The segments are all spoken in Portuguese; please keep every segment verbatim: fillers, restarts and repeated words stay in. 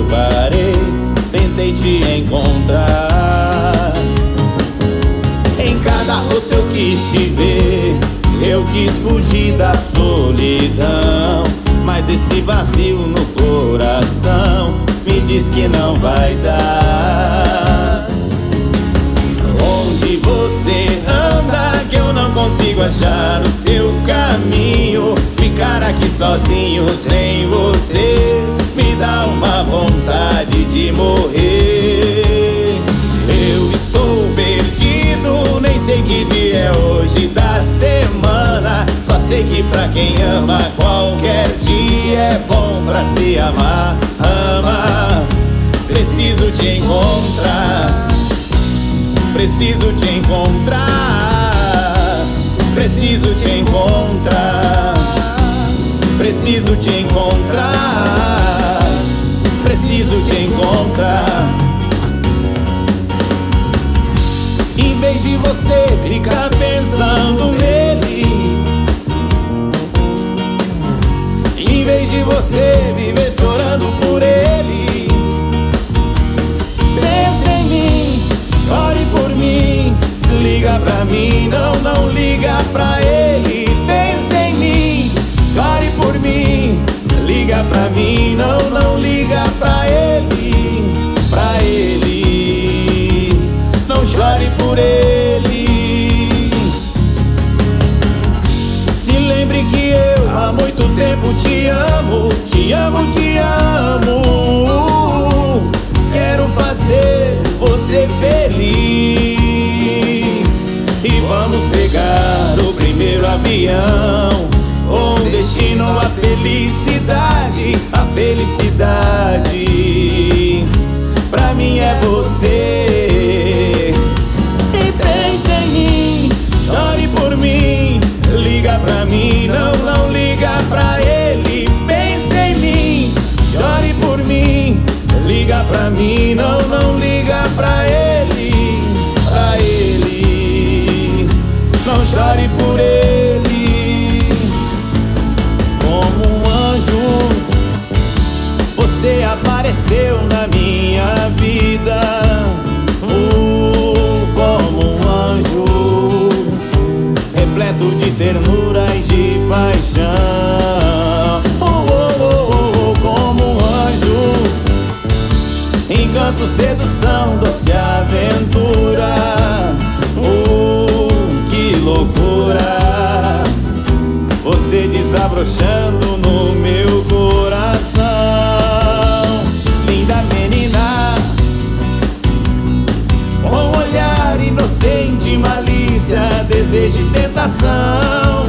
parei, tentei te encontrar. Em cada rosto eu quis te ver, eu quis fugir da solidão, mas esse vazio no coração me diz que não vai dar. Onde você anda que eu não consigo achar o seu caminho? Ficar aqui sozinho sem você me dá uma vontade de morrer. Eu estou perdido, nem sei que dia é hoje da semana. Só sei que pra quem ama qualquer dia é bom pra se amar. Ama, preciso te encontrar, preciso te encontrar, preciso te encontrar, preciso te encontrar, preciso te encontrar. Em vez de você ficar pensando nele, em vez de você viver chorando por ele, pensa em mim, chore por mim, liga pra mim, não, não liga pra ele. Pensa em mim, chore por mim, liga pra mim, não, não liga pra ele, pra ele, não chore por ele. Se lembre que eu há muito tempo te amo, te amo, te amo. Quero fazer você feliz e vamos pegar o primeiro avião com destino à felicidade. A felicidade pra mim é você. E pensa em mim, chore por mim, liga pra mim, não, não liga pra ele. Pensa em mim, chore por mim, liga pra mim, não, não liga pra ele, pra ele, não chore por ele. Como um anjo, você apareceu na minha vida, uh, como um anjo, repleto de ternura e de paixão. Oh, oh, oh, oh, como um anjo, encanto, sedução, doce aventura. Oh, que loucura, você desabrochando no meu coração. Linda menina, com olhar inocente, malícia, desejo e tentação,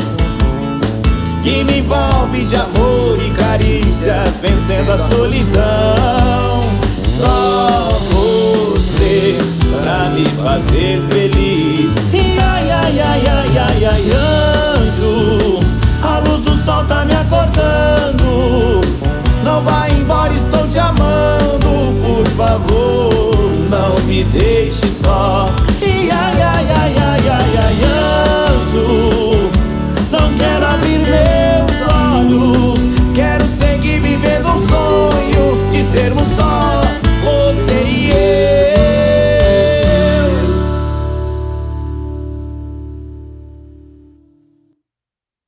que me envolve de amor e carícias, vencendo a solidão. Só você pra me fazer feliz. E ai, ai, ai, ai, ai, ai, anjo, a luz do sol tá me acordando. Não vai embora, estou te amando. Por favor, não me deixe só. E ai, ai, ai, ai, ai, ai, anjo, não quero abrir meus olhos, quero seguir vivendo um sonho de sermos só.